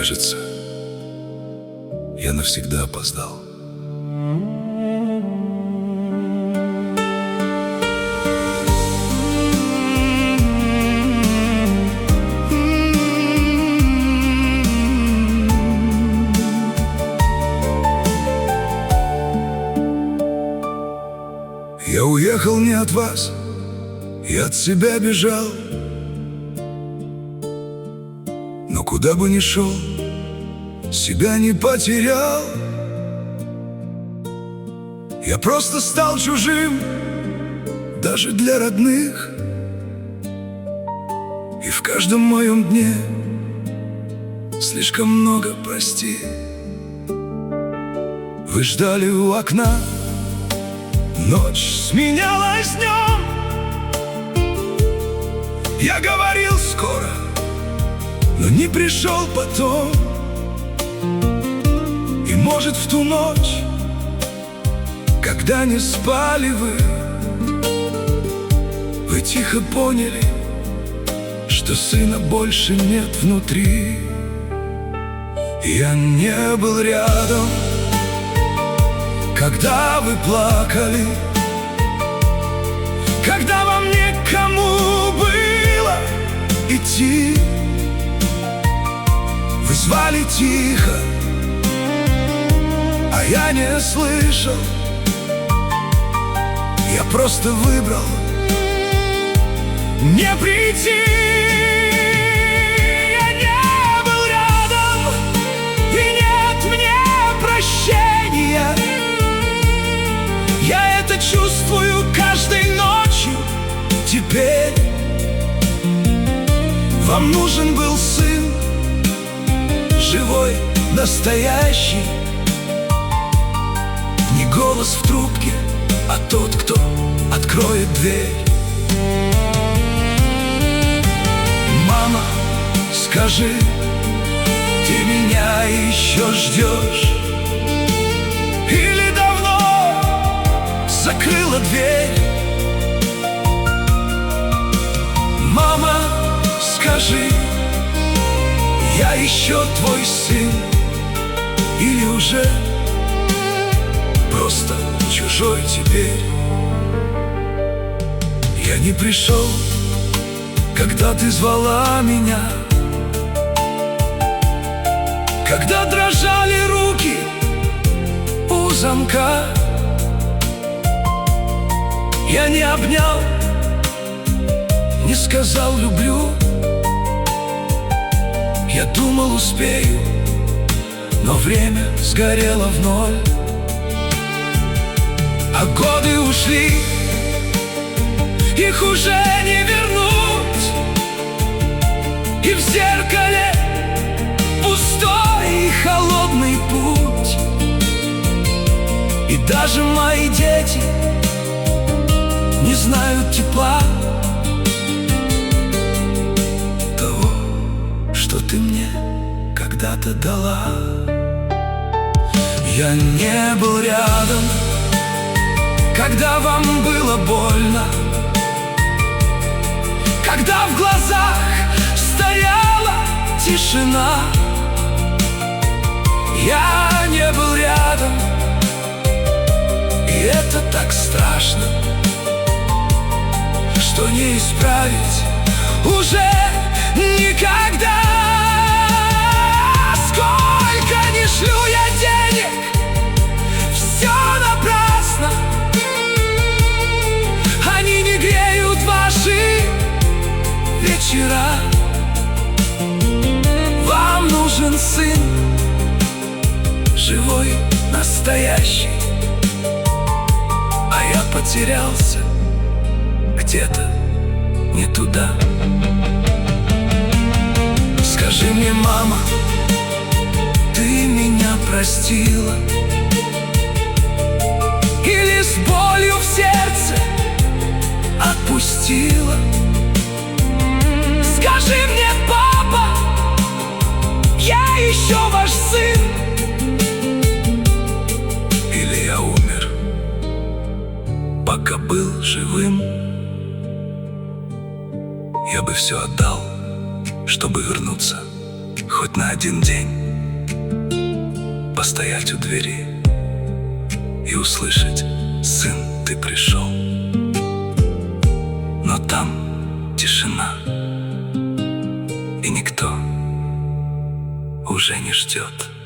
Кажется, я навсегда опоздал. Я уехал не от вас, я от себя бежал. Но куда бы ни шел, себя не потерял. Я просто стал чужим, даже для родных. И в каждом моем дне слишком много прости. Вы ждали у окна, ночь сменялась днем. Я говорил скоро, но не пришел потом. И может в ту ночь, когда не спали вы тихо поняли, что сына больше нет внутри. Я не был рядом, когда вы плакали, когда вам некому было идти. Вы звали тихо, а я не слышал. Я просто выбрал не прийти. Я не был рядом, и нет мне прощения. Я это чувствую каждой ночью теперь. Вам нужен был сын, живой, настоящий. Не голос в трубке, а тот, кто откроет дверь. Мама, скажи, ты меня еще ждешь? Или давно закрыла дверь? Мама, скажи, я еще твой сын? Или уже просто чужой теперь? Я не пришел, когда ты звала меня, когда дрожали руки у замка. Я не обнял, не сказал люблю. Я думал, успею, но время сгорело в ноль. А годы ушли, их уже не вернуть. И в зеркале пустой и холодный путь. И даже мои дети не знают тепла того, что ты мне когда-то дала. Я не был рядом, когда вам было больно, когда в глазах стояла тишина. Я не был рядом, и это так страшно, что не исправить уже никогда. Сколько ни шлю я денег, все напрасно. Они не греют ваши вечера. Вам нужен сын, живой, настоящий. А я потерялся где-то не туда. Скажи мне, мама, ты меня простила? Или с болью в сердце отпустила? Скажи мне, папа, я еще ваш сын? Или я умер, пока был живым? Я бы все отдал, чтобы вернуться хоть на один день постоять у двери и услышать: сын, ты пришел. Но там тишина, и никто уже не ждет.